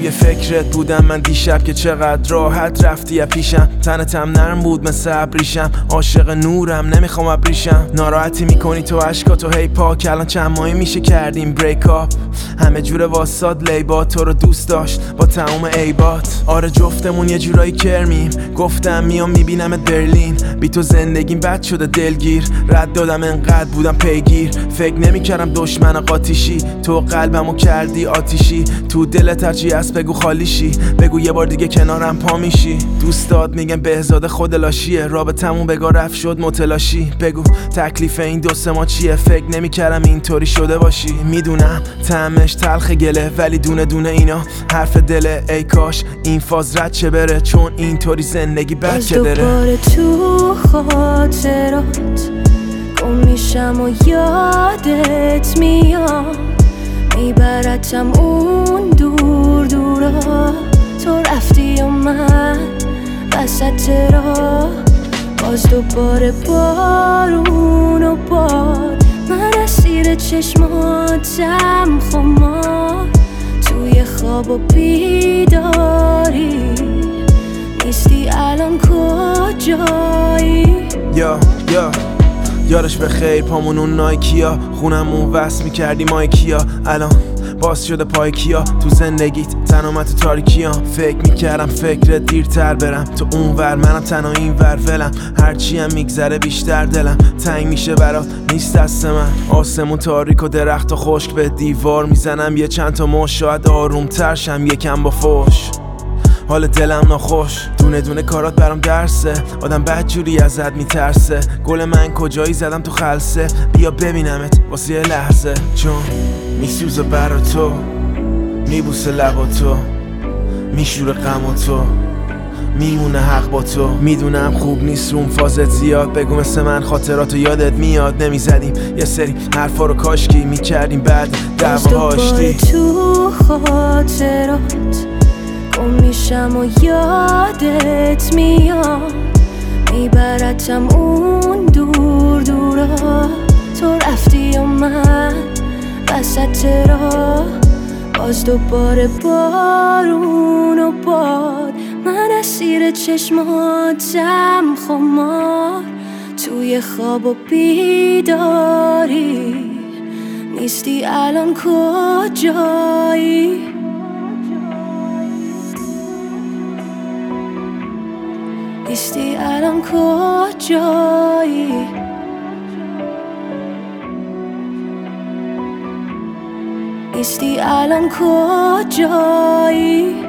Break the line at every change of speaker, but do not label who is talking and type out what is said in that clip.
توی فکرت بودم من دیشب که چقدر راحت رفتی پیشم. تنتم نرم بود مثل ابریشم، عاشق نورم نمیخوام ابریشم. ناراحتی میکنی تو عشقاتو هی پاک، الان چند ماهی میشه کردیم بریک اپ. همه جور واساد لیبا تو رو دوست داشت با تموم عیبات. آره جفتمون یه جورایی کرمیم، گفتم میام میبینمت برلین. بی تو زندگیم بد شده دلگیر، رد دادم انقدر بودم پیگیر. فکر نمیکردم دشمن قاطیشی، تو قلبمو کردی آتیشی. تو دلت هرچی هست بگو خالیشی، بگو یه بار دیگه کنارم پا میشی. دوستات میگن بهزاد خود لاشیه، رابطمون بگا رفت شد متلاشی. بگو تکلیف این دو سه ما چیه، فکر نمیکردم اینطوری شده باشی. میدونم طعمش تلخ گله، ولی دونه دونه اینا حرف دله. ای کاش این فاز رد چه بره، چون اینطوری زندگی بد که داره.
دوباره تو خاطرات گم میشم و یادت میاد، میبرتم اون دور دورا. تو رفتی و من وسط راه، باز دوباره بارون و باد. من اسیر چشماتم خمار، توی خواب و بیداری نیستی الان کجایی.
یارش به خیر پامون اون نایکیا، خونمون وصل میکردی مایکیا. الان باز شده پای کیا، تو زندگیت تنها تو تاریکیام. فکر میکردم فکرت دیرتر برم، تو اون ور منم تنها این ور ولم. هرچی هم میگذره بیشتر دلم تنگ میشه برات، نیست دست من. آسمون تاریک و درخت و خشک، به دیوار میزنم یه چند تا مش. شاید آروم ترشم یکم با فوش، حال دلم ناخوش. دونه دونه کارات برام درسه، آدم بدجوری ازت میترسه. گل من کجایی زدم تو خلسه، بیا ببینمت واسه یه لحظه. چون میسوزه برا تو، میبوسه لبا تو، میشوره غم و تو، میمونه حق با تو. میدونم خوب نیست روم فازت زیاد، بگو مثل من خاطراتو یادت میاد. نمیزدیم یه سری حرفا رو کاشکی، میکردیم بعد دعوا آشتی.
تو خاطرات گم میشم و یادت میاد، میبرتم اون دور دورا. تو رفتی و من وسط راه، باز دوباره بارون و باد. من اسیر چشماتم خمار، توی خواب و بیداری نیستی الان کجایی. نیستی الان کجایی. نیستی الان کجایی.